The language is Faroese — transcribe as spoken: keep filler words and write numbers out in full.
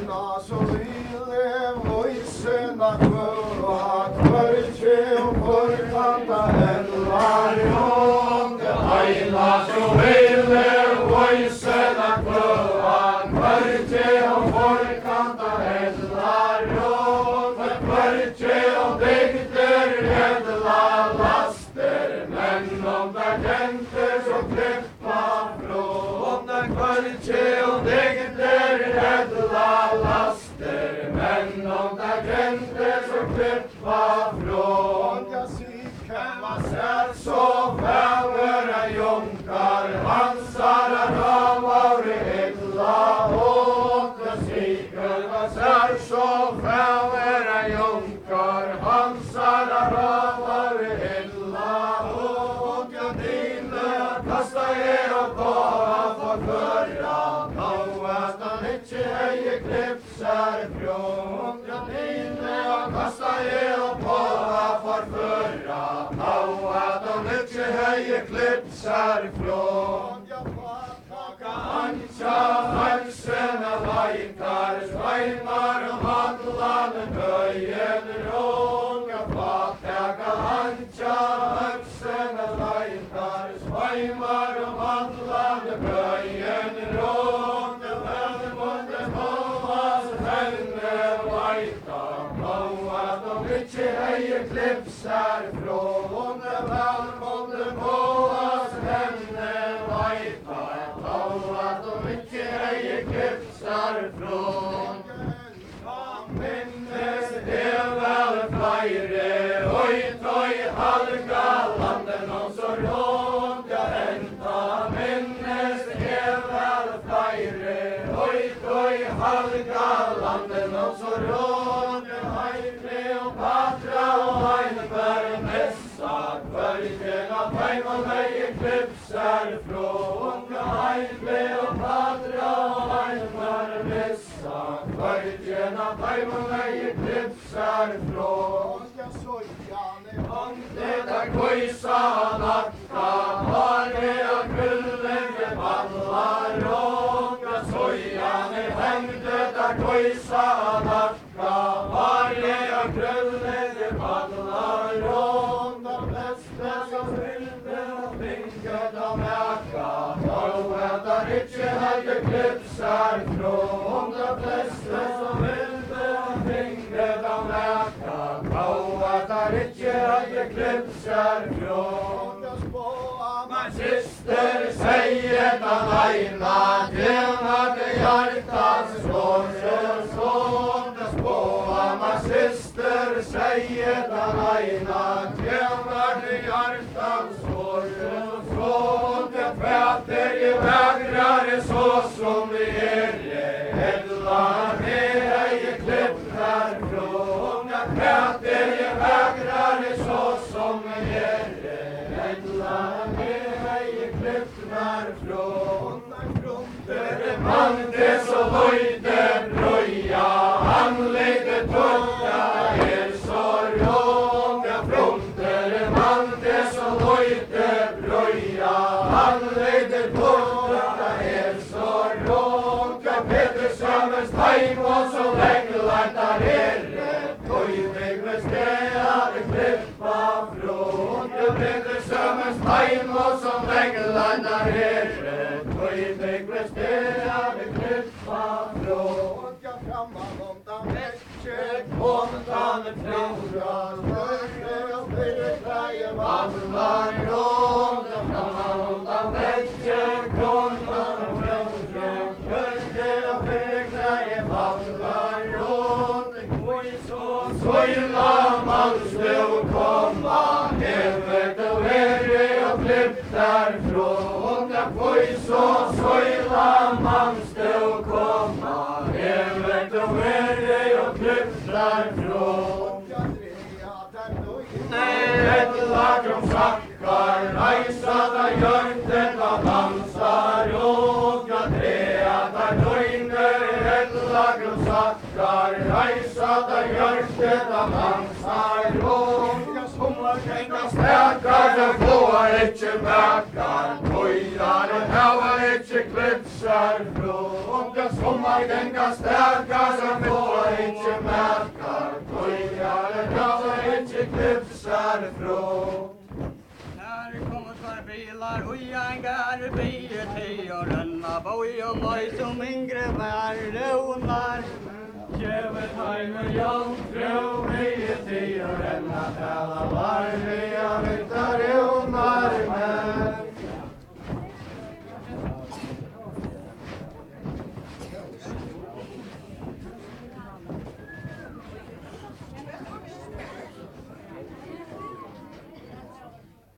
Aina så ville voisena kvöa kvöltje och förkanta elvar jonte. Aina så ville voisena kvöa kvöltje och förkanta elvar jonte. Kvöltje och dikter edla laster, men om där tänkte så klippa från den kvöltje och dikter edla laster, men om där tänkte så klippa från. Jag sikan var sär så fävera jonkar, hansara ravaure edla åt. Jag sikan var sär så fävera jonkar, hansara ravaure edla åt. Jag dine kasta er och bara för förra, nå att han inte höjer klipsar från. Jag dine kasta er och bara för förra, nå att han inte höjer klipsar från. Jag får taka anka halsen av lajkar, svajmar och handlande böjen rån. Jag får taka anka halsen av lajkar, svajmar och handlande böjen rån. Det väl månde målas henne lajka, nå att de inte höjer klipsar från. Det väl månde målas henne lajka, nå att de inte höjer klipsar från. Minnes det väl flera, oj toj halga landen och så råd jag änta. Minnes det väl flera, oj toj halga landen och så råd jag hej Kleopatra och Heinberg mässa. Kvöljen av Heimon höjer klipsar från. Jag hej Kleopatra och Heinberg mässa. Kvöljen av Heimon höjer klipsar från. Jag sojane håndet är kojsa nacka, har det och kullen det ballar rån. Jag sojane håndet är kojsa nacka, har det och kullen det ballar rån. De bästa som fyllde och vinket av mäka, då ätar inte höjer klipsar från. De flesta som fyllde och vinket av mäka, då ätar inte höjer klipsar från. Man syster säger den aina, tjänar det hjärtat slår sig sån. Det spåa man syster säger den aina, tjänar det hjärtat slår sig sån. Det fäter i vägrar så som vi är edla, det höjer klipsar från. Det fäter i vägrar så som vi är edla, klippnar från. Där man det så höjde bröja, han lägger torka er så råga. Där man det så höjde bröja, han lägger torka er så råga. Petersamens heim och så länge lättar er, höjde grästea det klippa från. Petersamens heim och så länge lättar er, höjde grästea det klippa från. Jag framman om den växer, om den är flora, större och blir färger vandrar rån. Jag framman om den växer, om den är flora, större och blir färger vandrar rån. Det går ju så, så illa man skulle komma, helvete och herre och klipp därifrån. Jag får ju så, så illa man skulle komma, helvete och herre och klipp därifrån. Nej, ett lag om sackar, rejsa där hjärtet av dansar och jag trea där döjner. Ett lag om sackar, rejsa där hjärtet av dansar och jag sommar genga stakar, det blåar ikke makar, tøyar og hava ikke klipsar frå. Om det sommar genga stakar, det blåar ikke makar, tøyar og hava ikke klipsar frå. Her kommer svar bilar, ujangar, bier til og renna, boi og moi som yngre vær, ronar. Kjevet heime jan, tro, mye tid og renna, tala varlig av vinter,